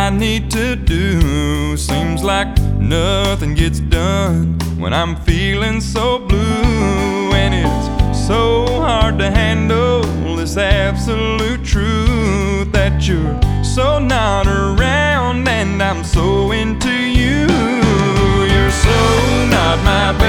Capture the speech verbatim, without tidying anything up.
I need to do. Seems like nothing gets done when I'm feeling so blue. And it's so hard to handle this absolute truth that you're so not around and I'm so into you. You're so not my baby.